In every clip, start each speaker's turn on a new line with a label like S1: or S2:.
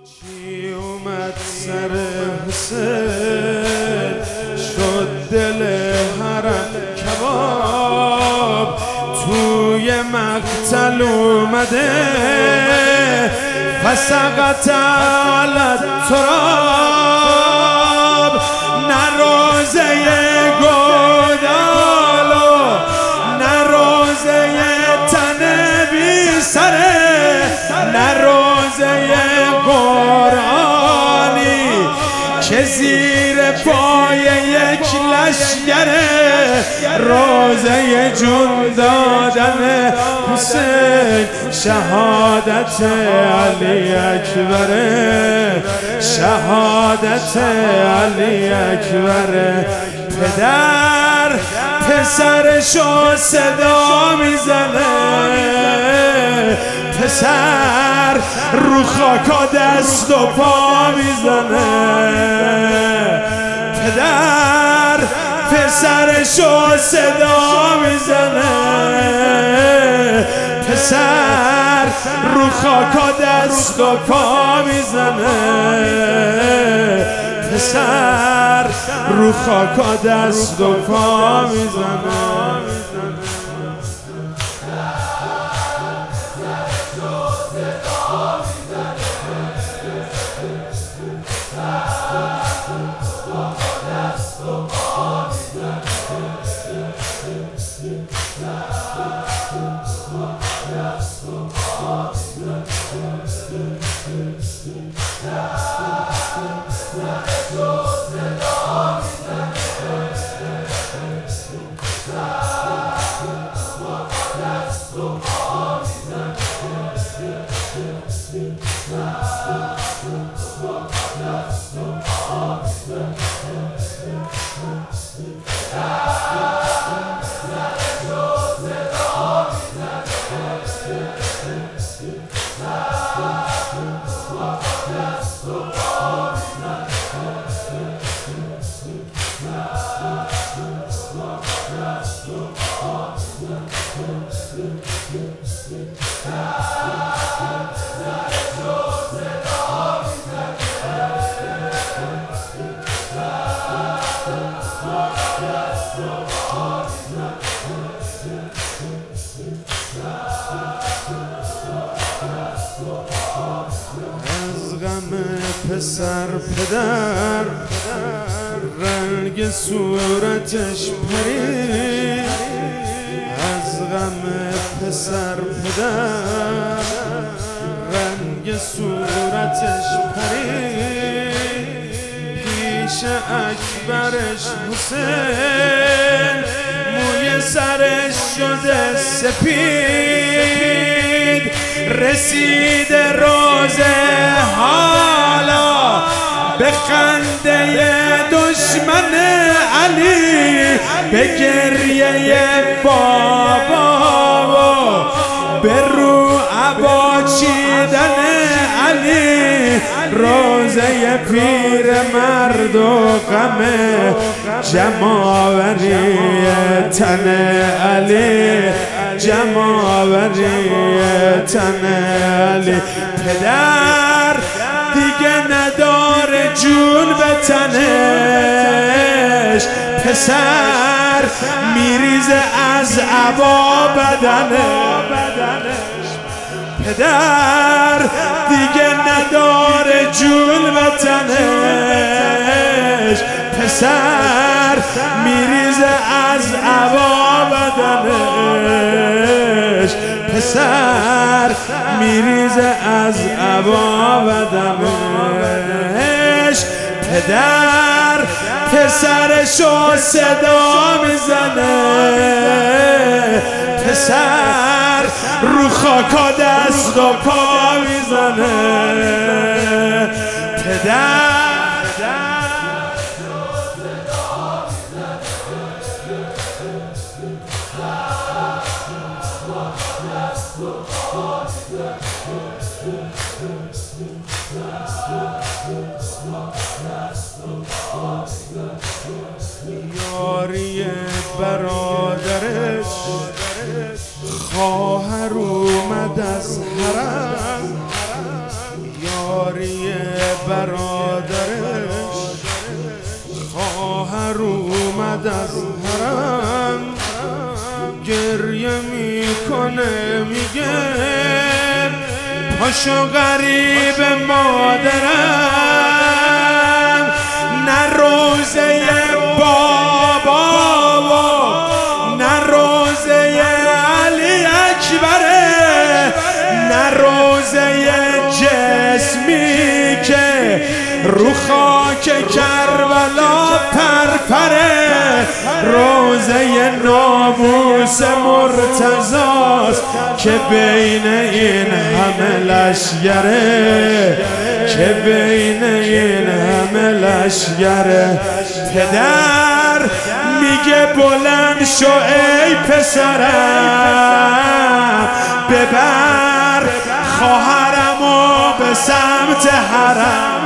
S1: چی اومد سر حسین شد دل حرم کباب توی مقتل اومده فسقط علی التراب نه روزه گودالو نه روزه تن بی سره نه روزه قرآنی که زیر پای یک لشگره روزه جون دادن حسین شهادت علی اکبره شهادت علی اکبره پدر پسرشو صدا میزنه پسر رو خاکا دست و پا میزنه پدر پسرشو صدا میزنه پسر رو خاکا دست و پا میزنه پسر رو خاکا دست و پا میزنه از غم پسر پدر رنگ صورتش پرید از غم پسر پدر رنگ صورتش پرید پیش اکبرش حسین موی سرش شده سپید رسید روزه حالا به خنده دشمن علی به گریه بابا به رو عبا چیدن علی روزه پیر مرد و غم جمع‌آوری تن علی جمع‌آوری تن علی پدر دیگه نداره جون به تنش پسر میریزه از عبا بدنش پدر دیگه نداره جون به تنش پسر میریزه از عبا بدنش پسر میریزه از عبا بدنش پدر پسرشو صدا میزنه پسر رو خاکا دست و پا میزنه پدر یاری برادرش خواهر اومد از حرم یاری یاری برادرش خواهر اومد از حرم گریه میکنه میگه پاشو غریب مادرم نه روزه بابا و نه روزه علی اکبره نه روزه جسمی که رو خاک کربلا پرپره روزه ناموس مرتضاست که بین این همه لشگره که بین این همه لشگره پدر میگه بلند شو ای پسرم ببر خواهرمو به سمت حرم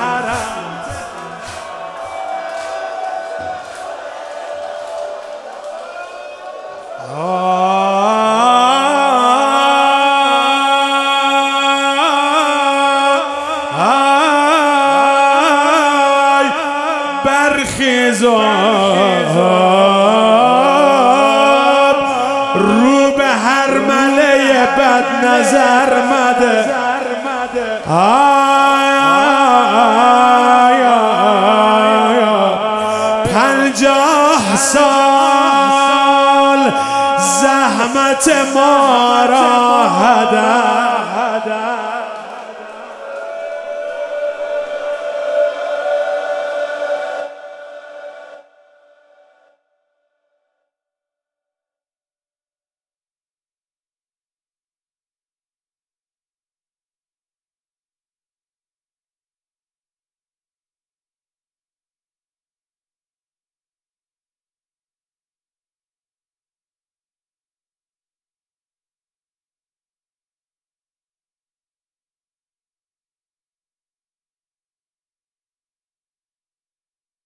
S1: برخیز رو به هر مله بد نظر مده 50 سال زحمت ما را هدر